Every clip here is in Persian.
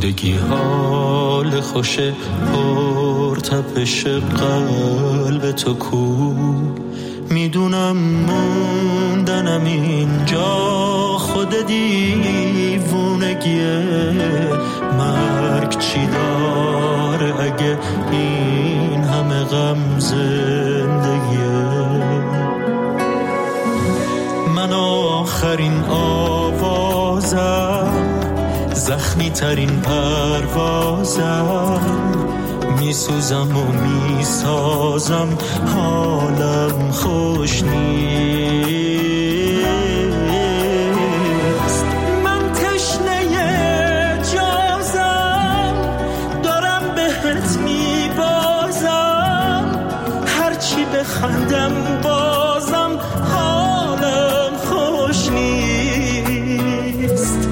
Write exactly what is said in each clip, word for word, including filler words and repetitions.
آسودگی حال خوش پرتپش قلب تو کو. میدونم موندنم اینجا خود دیوونگیه، مرگ چی داره اگه این همه غم زندگیه. من آخرین آوازم، زخمی ترین پروازم، میسوزم و میسازم حالم خوش نیست. من تشنه جازم دارم بهت میبازم، هرچی بخندم بازم حالم خوش نیست.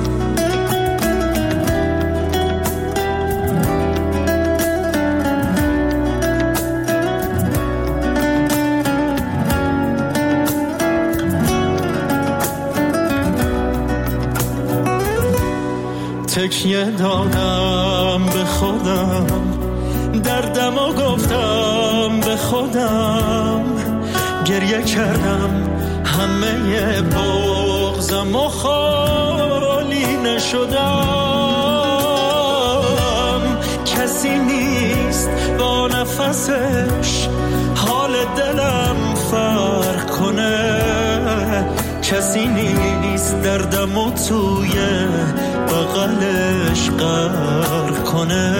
تکیه دادم به خودم، دردم و گفتم به خودم، گریه کردم همه بغضم و خالی نشدم. کسی نیست با نفسش حال دلم فرق کنه، کسی نیست دردمو توی بغلش غرق کنه.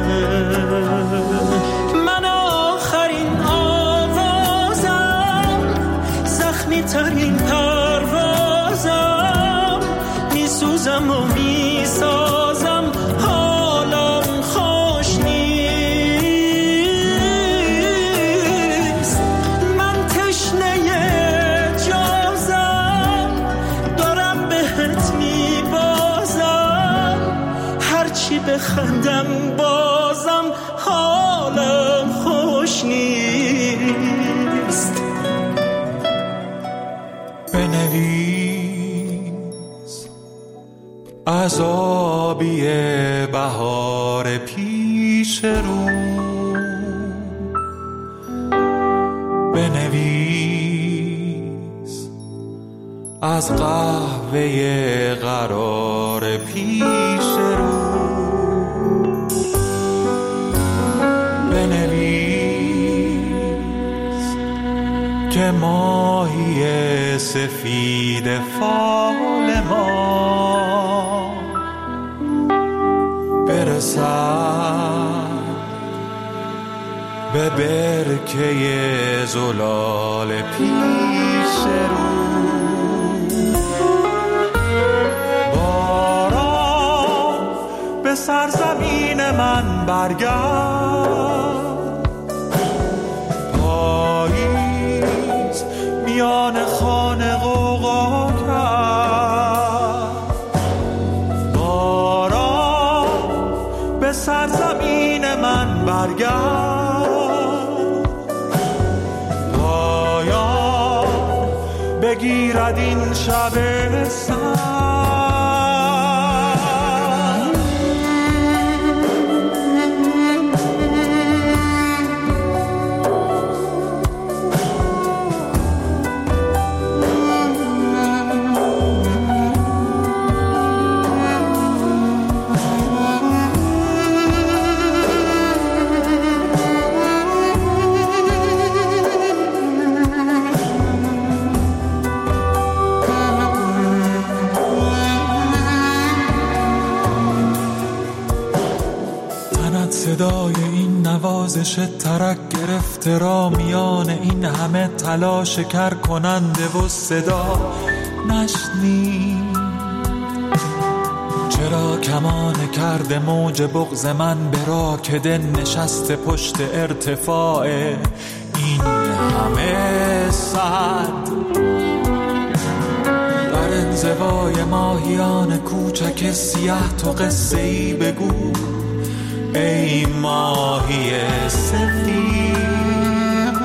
من آخرین آوازم، زخمی ترین پروازم، میسوزم و میسازم حالم خوش نیست. من تشنه جازم دارم بهت میبازم، هرچی بخندم بازم حالم خوش نیست. بنویس عذابی بهار پیش رو، بنویس از قهوه قرار پیش رو، بنویس که ماهی سفید فال ما برسد به برکه زلال پیش رو. باران به سرزمین من برگرد، پاییز میان خانه غوغا کرد. باران به سرزمین من برگرد، پایان بگیرد این شب سرد. صدای این نوازش ترک گرفته را میان این همه تلاش کر کننده و صدا نشنی. چرا کمان کرده موج بغض من به راکده نشسته پشت ارتفاع این همه صد؟ در انزوای ماهیان کوچک سیاه تو قصه ای بگو ای ماهی سفید،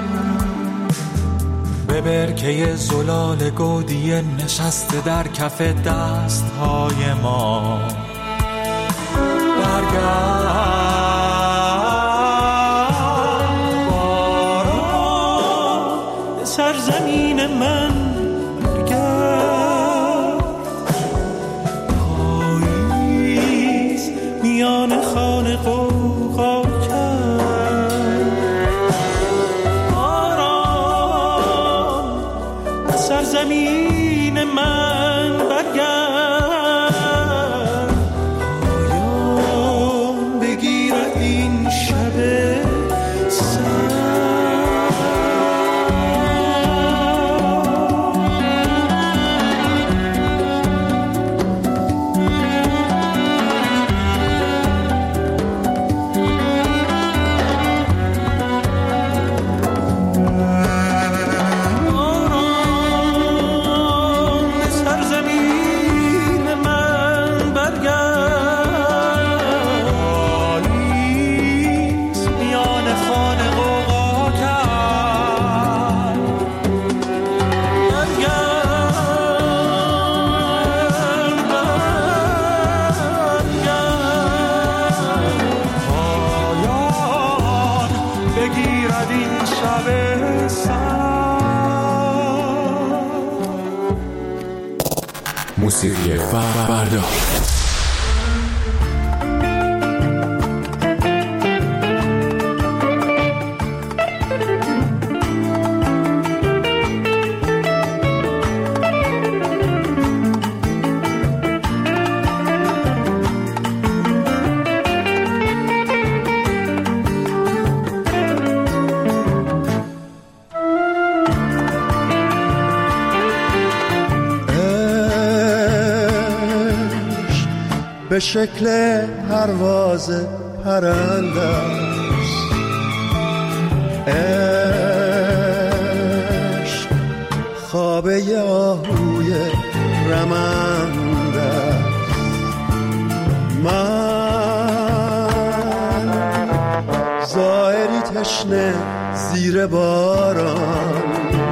به برکه زلال گودی نشسته در کف دست های ما. در باران سرزمین من برگرد، پاییز میان خانه غوغا کرد. باران سرزمین من برگرد، پایان بگیرد این شب موسیقی فردا. به شکل پرواز پرنده است، عشق خواب آهوی رمنده است. من زائری تشنه زیر باران،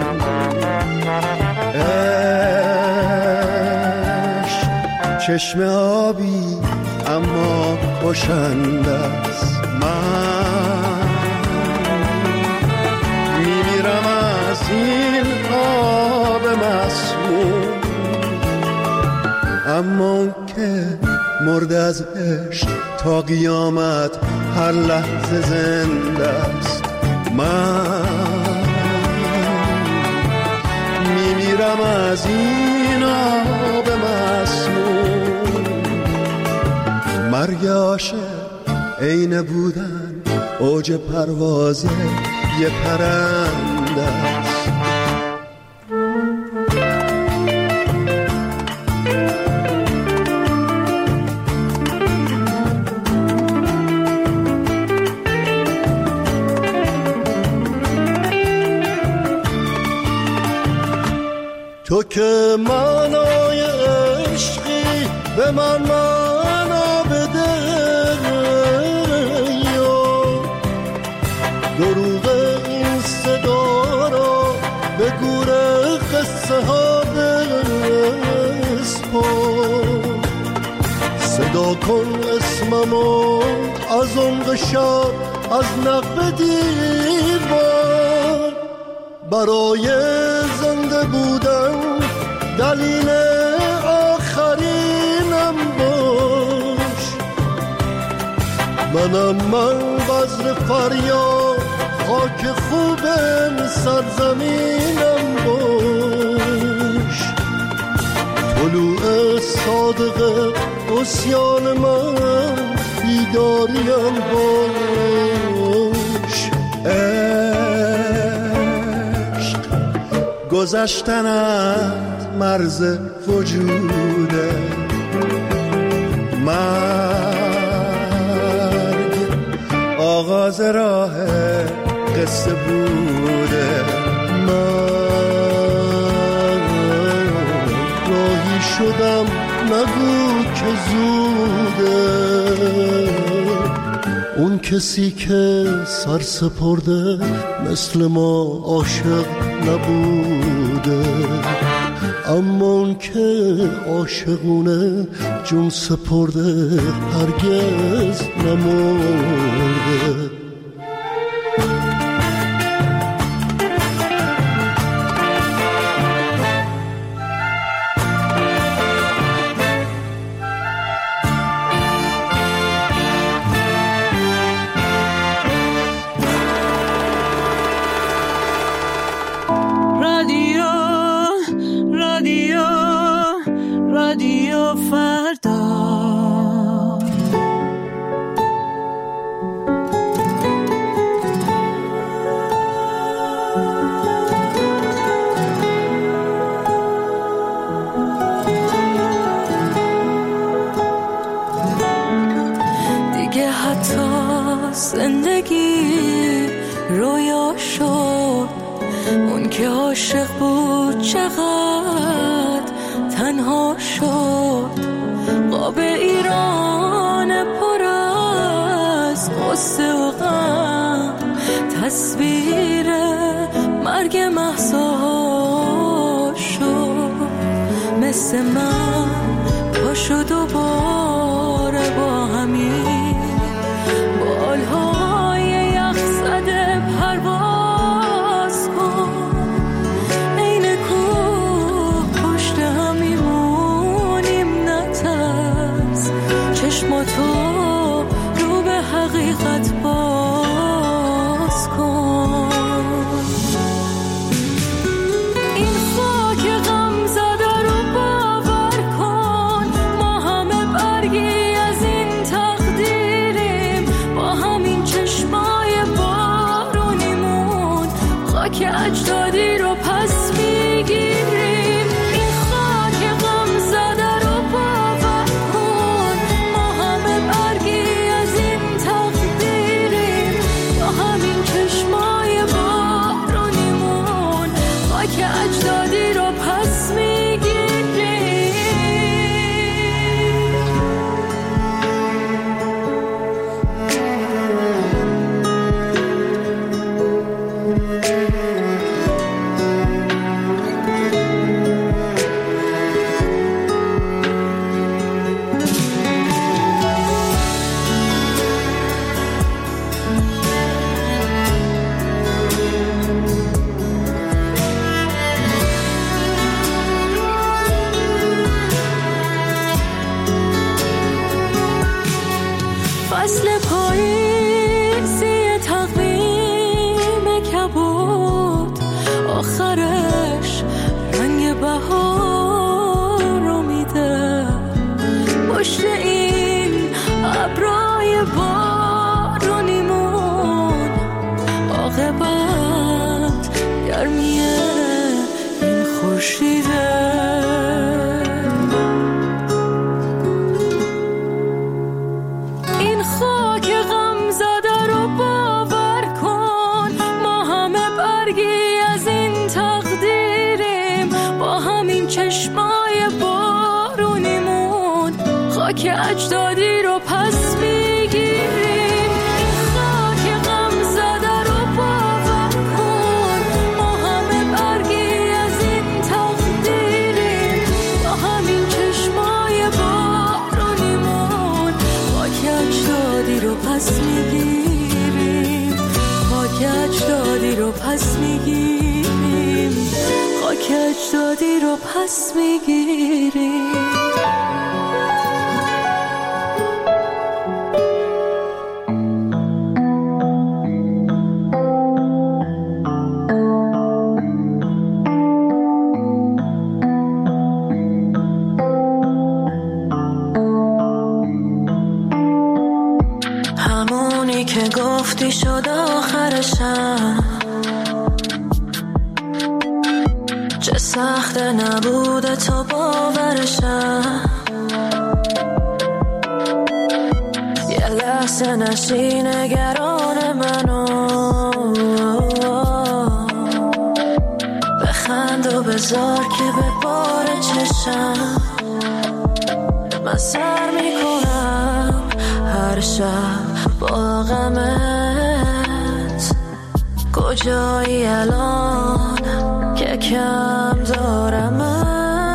چشم آبی اما کشنده است. من میمیرم از این آب مسموم، اما اون که مرد از عشق تا قیامت هر لحظه زنده است. من میمیرم از این آب مسموم. مرگ عاشق عین بودن اوج پرواز یه پرنده است. تو که معنای عشقی به من معنا بده، دروغ این صدا را به گور قصه ها بسپار. صدا کن اسممو از عمق شب از نقب دیوار، برای زنده بودن دلیل آخرینم باش. منم من بذر فریاد خاک خوبم سرزمینم باش. طلوع صادق عصیان من بیداریم باش. عشق گذشتن از مرز وجوده، مرگ آغاز راه قصه بوده. من راهی شدم نگو که زوده، اون کسی که سر سپرده مثل ما عاشق نبوده. اما اون که عاشقونه جون سپرده هرگز نمرده. زندگی رویا شد، اون که عاشق بود چقدر تنها شد. قاب ایران پر از غصه و غم، تصویر مرگ مهسا شد. مثل من پاشو دوباره با همین بالهای یخ زده پرواز کن. این کوه پشت هم میمونیم نترس، چشماتو رو به حقیقت باز کن. این خاک غم زده رو باور کن، ما همه برگی از این تقدیریم. با همین چشمای بارونیمون خاک اجدادی رو پس میگیریم. این خاک غم زده رو باور کن، ما همه برگی از این تقدیریم. با همین چشمای بارونیمون خاک اجدادی رو پس میگیریم. فصل پاییزی تقویم کبود، آخرش رنگ بهار رو میده. پشت این ابرای بارونیمون عاقبت گرمی این خورشیده. این خاک غم زده رو باور کن، ما همه برگی از این تقدیریم. با همین چشمای بارونیمون خاک اجدادی رو پس میگیریم. این خاک غم زده رو باور کن، ما همه برگی از این تقدیریم. با همین چشمای بارونیمون خاک اجدادی رو پس میگیریم. خاک اجدادی رو پس میگیریم. خاک اجدادی رو پس میگیریم. همونی که گفتی شد آخرشم، چه سخته نبوده تو باورشم. یه لحظه نشی نگران منو، بخند و بذار که به بار چشم. من سر میکنم هر شب با غمت، کجایی الان که کم دارمت.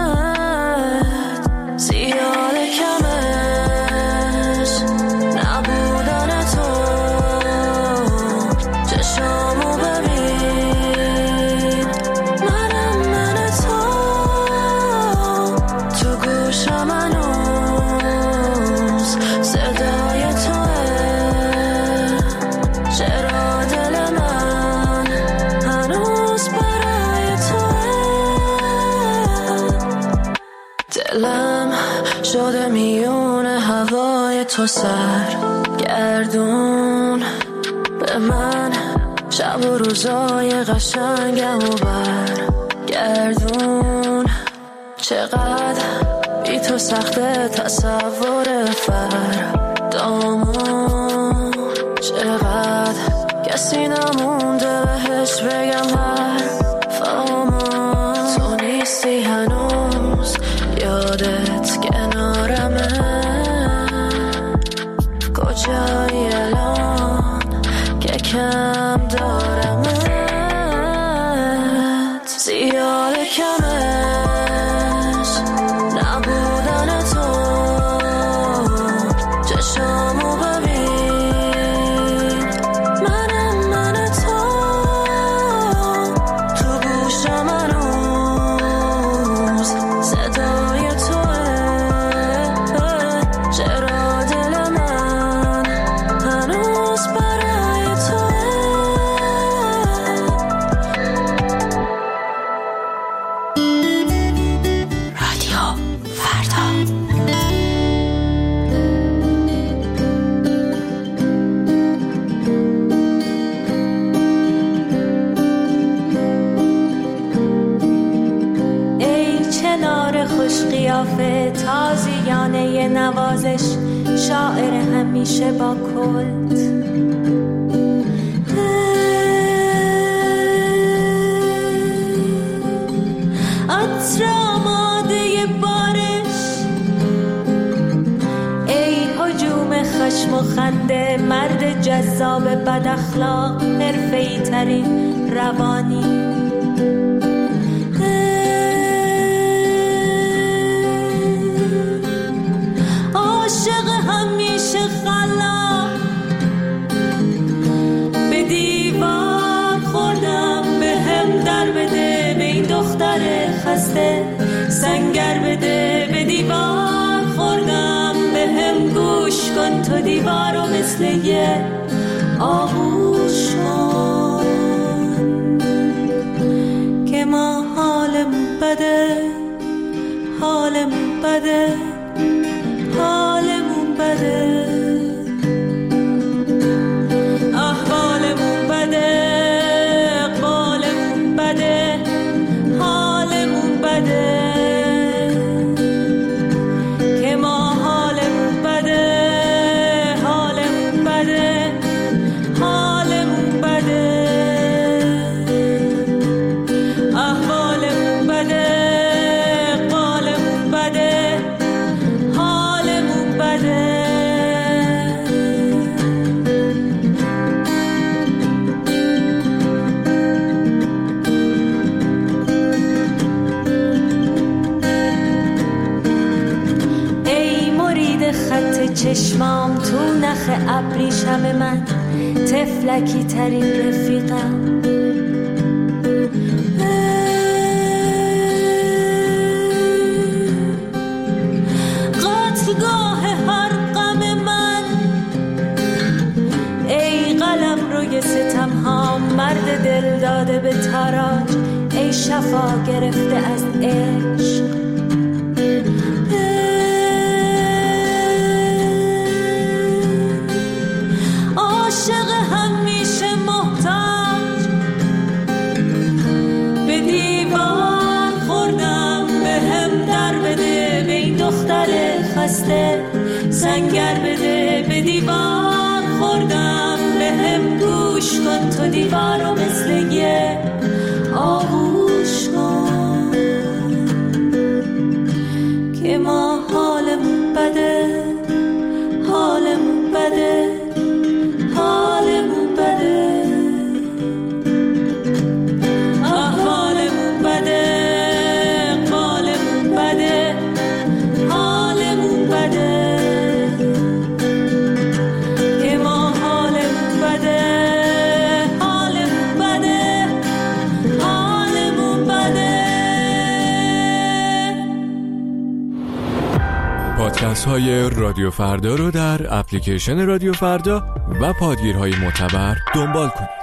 تو سر گردون به من شب و روزای قشنگم و برگردون. چقدر بی تو سخته تصور فردامون، چقدر کسی نمونده بهش بگم حرفامون. تو نیستی هنوز یادت کنارمه، کجایی الان که کم دارمت؟ زیاد کمش نبودن تو، چشامو ببین منم من تو، تو گوشم هنوز صدای توه. چرا دل من هنوز برای توه؟ رادیو فردا. ای چنار خوش قیافه، تازیانه نوازش، شاعر همیشه با کلت. عطر آماده بارش، ای هجوم خشم و خنده، مرد جذاب بد اخلاق، حرفه‌ای ترین روانی. عاشق همیشه خلا، به دیوار خوردم، به هم در بده، به این دختر خسته سنگر بده. به دیوار خوردم، به هم گوش کن، تو دیوارو مثل یه آغوش کن، که ما حالمون بده، حالمون بده، حالمون بده، احوالمون بده، اقبالمون بده، حالمون بده، که ما حالمون بده، حالمون بده، حالمون بده، احوالمون بده، اقبالمون بده، حالمون بده. ای مرید خط چشمام، تو نخ ابریشم من، تفلکی ترین رفیقم. قطعگاه هر غم من، ای قلم روی ستم ها، مرد دل داده به تاراج، ای شفا گرفته از عشق. عاشق همیشه محتاج، به دیوار خوردم، به هم در بده، به این دختر خسته سنگر بده. به دیوار خوردم، به هم گوش کن، تو دیوارو مثل یه آغوش کن، که ما حالمون بده، حالمون بده، حالمون بده، احوالمون بده، اقبالمون بده، حالمون بده، که ما حالمون بده، حالمون بده، حالمون بده. پادکست های رادیو فردا رو در اپلیکیشن رادیو فردا و پادگیرهای معتبر دنبال کنید.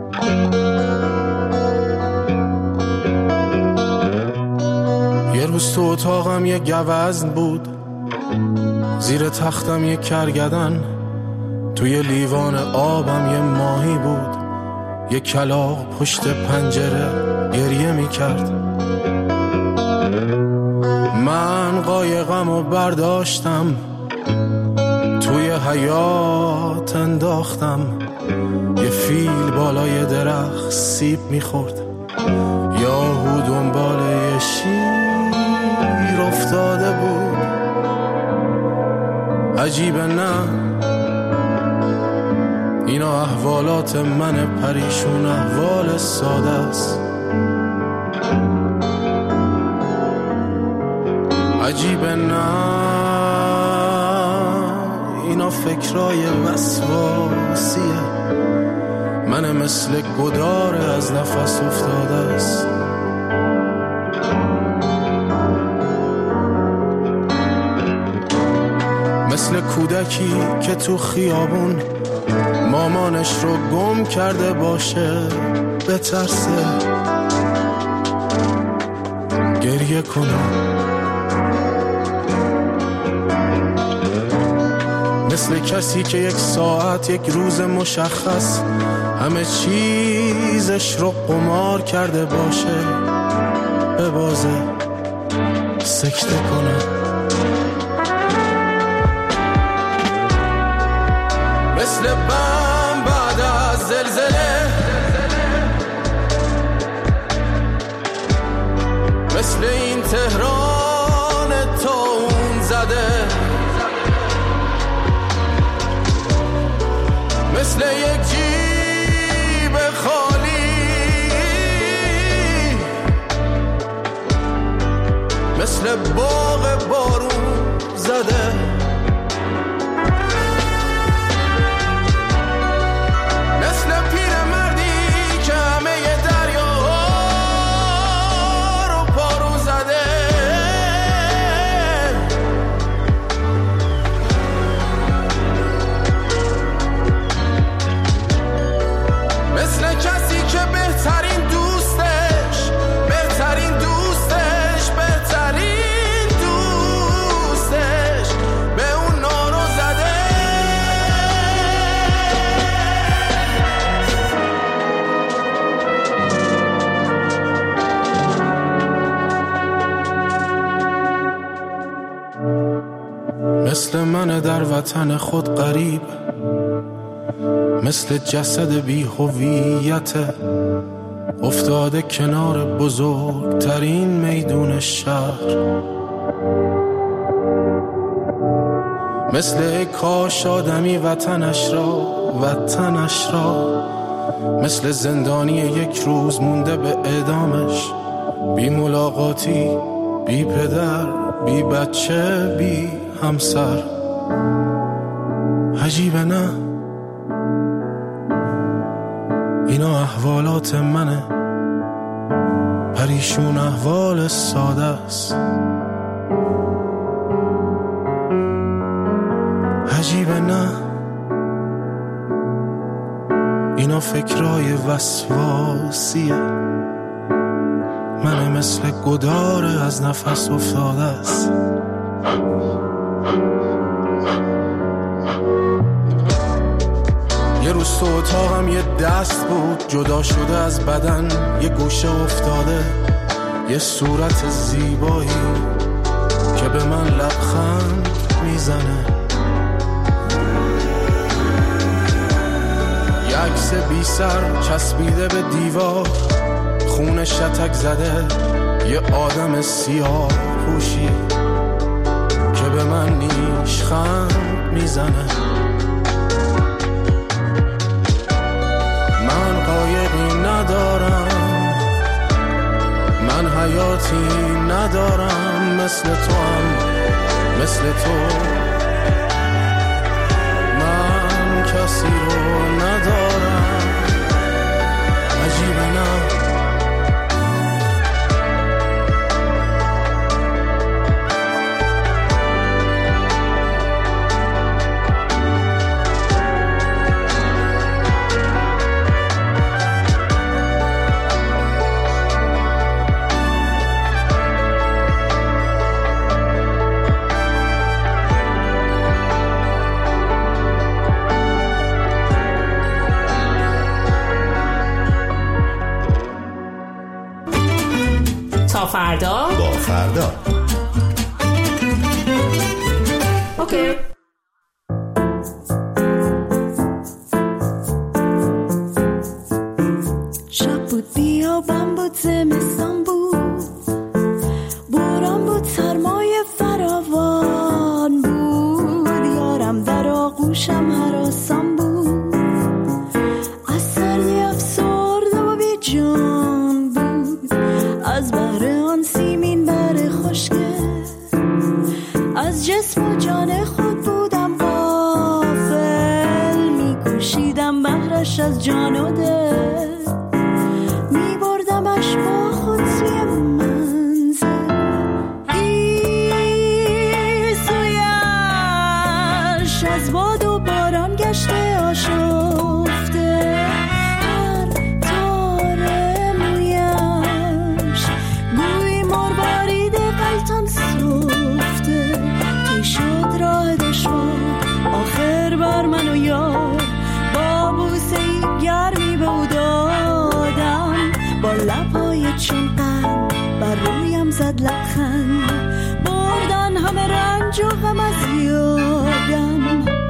یه روز تو اتاقم یه گوزن بود، زیر تختم یه کرگدن، توی لیوان آبم یه ماهی بود، یه کلاغ پشت پنجره گریه می کرد. من قایقم رو برداشتم، توی حیاط انداختم، یه فیل بالای درخت سیب می خورد، یاهو دنبال یه شیر افتاده بود. عجیبه نه، اینا احوالات من پریشون، احوال ساده است. عجیبه نه، اینا فکرای وسواسیه، من مثل گداره از نفس افتاده است. مثل کودکی که تو خیابون مامانش رو گم کرده باشه، بترسه گریه کنه. مثل کسی که یک ساعت، یک روز مشخص همه چیزش رو قمار کرده باشه، ببازه سکته کنه. مثل بم بعد از زلزله، مثل این تهران تون زده، مثل یک جیب خالی، مثل باغ بارون زده. مثل من در وطن خود غریب، مثل جسد بی هویت افتاده کنار بزرگترین میدون شهر. مثل کاش آدمی وطنش را وطنش را مثل زندانی یک روز مونده به اعدامش، بی ملاقاتی، بی پدر، بی بچه، بی همسر. عجیبه نه، اینا احوالات منه، پریشون احوال ساده است. عجیبه نه، اینا فکرای وسواسیه، من مثل گداره از نفس افتاده است. یه روز تو اتاقم یه دست بود، جدا شده از بدن، یه گوشه افتاده، یه صورت زیبایی که به من لبخند میزنه. یه عکس بی سر چسبیده به دیوار، خون شتک زده، یه آدم سیاه پوشی که به من نیشخند میزنه. من قایقی ندارم، من حیاتی ندارم، مثل تو هم مثل تو، من کسی رو ندارم. عجیبه نه، تا فردا با فردا. اوکی. شب بود، بیابان بود، زمستان بود، باران بود، سرمایه فراوان بود، یارم در آغوشم هراسان بود، از سردی افسرده و بی جان بود، از بحر آن سیمین بر خشکه، از جسم و جان خود بودم غافل، میکوشیدم بهرش از جان و دل، میبردمش با خود سوی منزل، گیسویش از باد و باران گشته آشفته، هر تار مویش گوی مروارید غلطان سفته، تی شد راه دشوار آخر بر من و یار، با بوسه ای گرمی به او دادم، با لبهای چون قند بر رویم زد لبخند، بردن همه رنج و غم از یادم.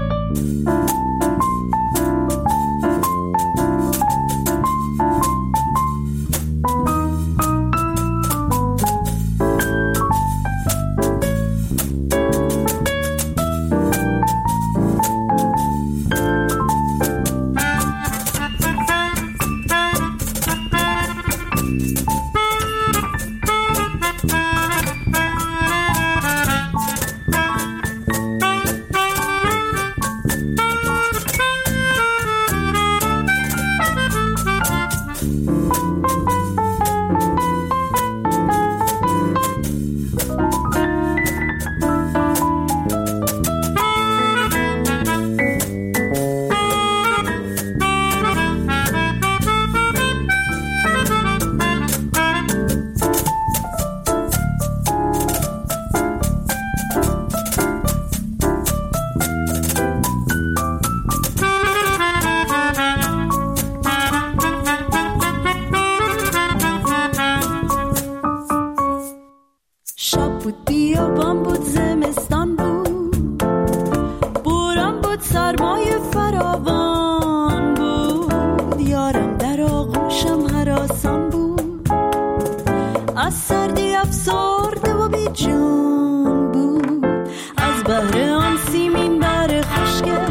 شب بود، بیابان بود، زمستان بود، باران بود، سرمایه فراوان بود، یارم در آغوشم هراسان بود، از سردی افسرده و بی جان بود، از بحر آن سیمین بر خشکه،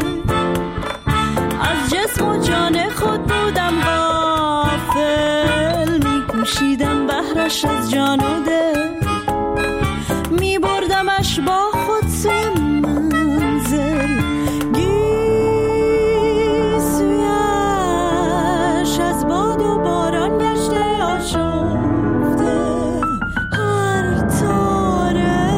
از جسم و جان خود بودم غافل، میکوشیدم بهرش از جان و دل، میبردمش با خود سوی منزل، گیسویش از باد و باران گشته آشفته، هر تار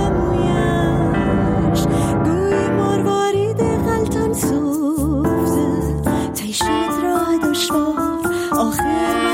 مویش گوی مروارید غلطان سفته، تی شد راه دشوار آخر